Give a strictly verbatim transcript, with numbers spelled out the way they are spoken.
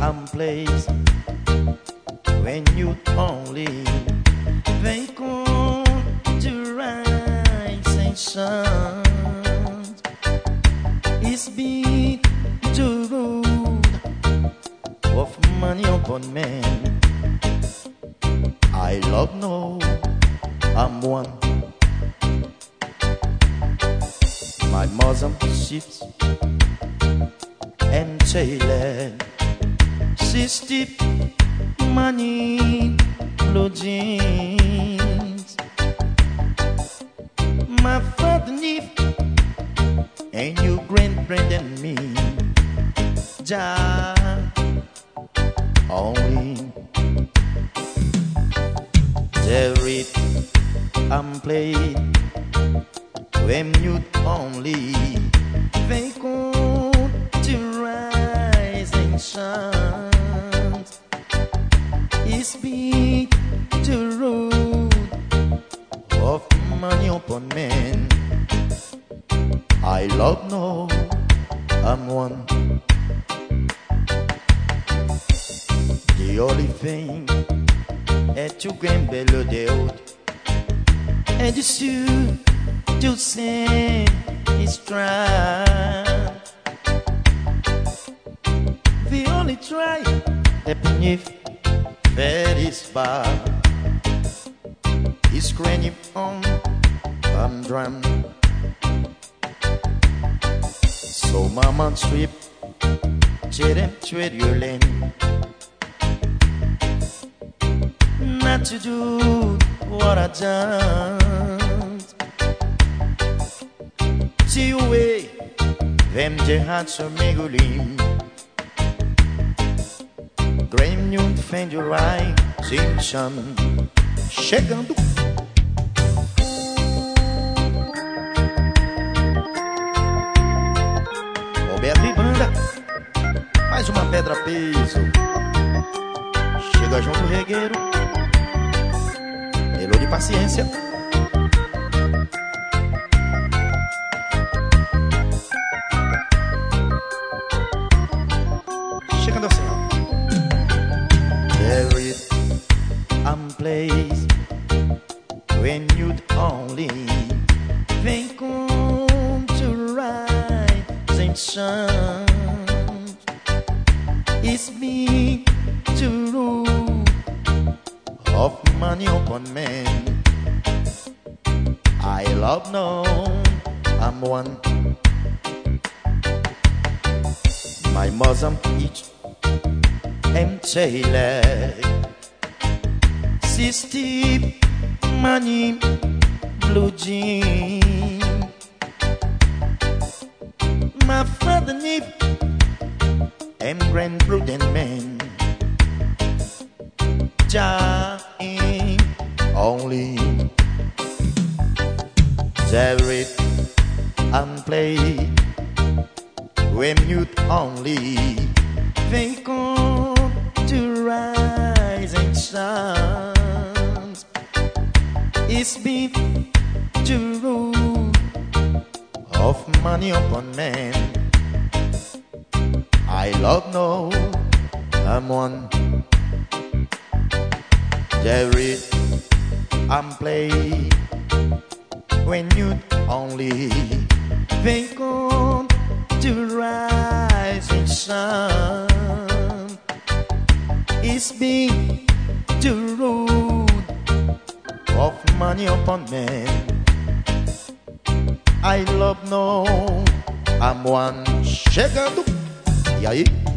and place when you only they come to rise and shine. It's been too rude of money upon men. I love no, I'm one. My mother shifts and tailor. She steep money blue jeans. My father Nif and you grand and me. Ja only there it and play when you only they come to rise and shine. It's been too rude of money upon men. I love no, I'm one. The only thing that you can below the old and you should to sing is try. The only try that beneath very bad is cranny on I'm drum. So mama trip cherem trade your lane not to do what I done. See you way them jihad so migulim Graham you defend your right Simpson chegando Roberto e banda mais uma pedra peso chega junto o regueiro Melô de paciência chegando assim ó. There is a place when you'd only think come to rise and shine. It's me too rude of money upon men. I love no, I'm one. My mother each and tailor. She steep money blue jeans. My father Nif and grand prudent men. Ja only there it and play when you only they come to rise and shine. It's been too rude of money upon men. I love no, I'm one. There is and play when you only they come to rise and shine. It's been too rude of money upon men. I love no, I'm one chegando. E aí?